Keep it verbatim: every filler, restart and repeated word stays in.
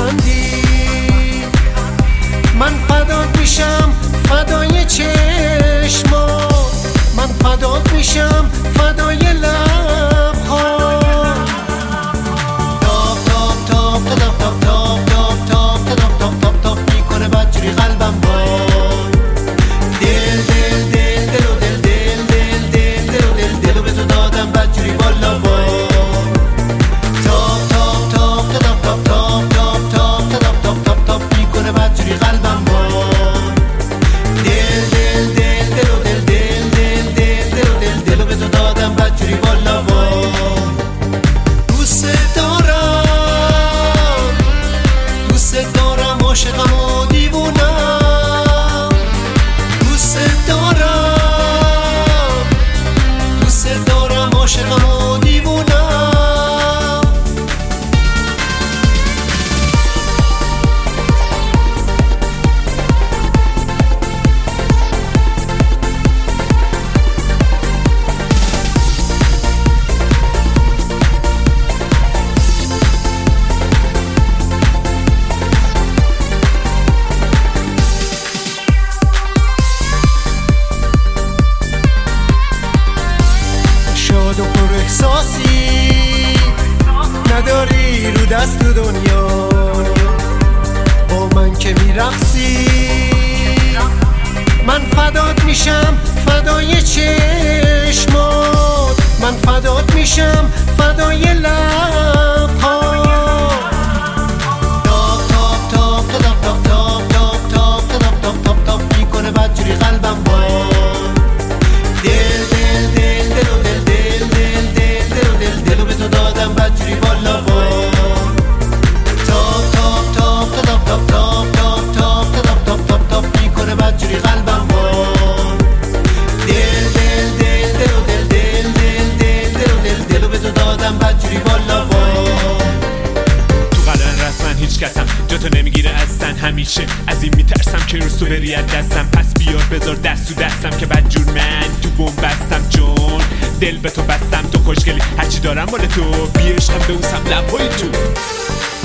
میخندی من فدات میشم فدای چشمات من فدات میشم فدای لبها تاپ تاپ تاپ تاپ تاپ تاپ تاپ تاپ تاپ تاپ تاپ تاپ میکنه بدجوری قلبم وای دل دل دل دل و دل دل دل دل دل و دل دل و به تو دادم بدجوری والا وای تاپ تاپ تاپ تاپ تاپ تاپ تاپ تاپ تاپ تاپ تاپ تاپ میکنه بدجوری قلبم وای دل دل دل دل و دل دل دل دل دل و دل دل و به تو دادم بدجوری والا وای دوست دارم دوست دارم عاشقم و دیوونم دوست دارم دوست دارم عاشقم و دیوونم شاد و پر احساسی نداری رو دست دنیا با من که میرقصی من فدات میشم فدای چشمات من فدات میشم فدای لبها تاپ تاپ تاپ تاپ تاپ تاپ تاپ تاپ تاپ تاپ تاپ تاپ میکنه بدجوری قلبم وای دل دل دل دل و دل دل دل دل دل و دل دل و به تو دادم بدجوری والا وای تاپ تاپ تاپ تاپ تاپ تاپ تاپ تاپ تاپ تاپ تاپ تاپ میکنه بدجوری قلبم وای دل دل دل دل و دل دل دل دل دل و دل دل و به تو دادم بدجوری والا وای تو قرار رسما هیچ کسم جاتو نمیگیره اصلا همیشه از این میترسم که روز تو بری از دستم پس بیار بذار دست تو دستم که بدجور من تو بوم بستم جون دل به تو بستم تو خوشگلی هرچی دارم مال تو بی عشقم به اون سم لبهای تو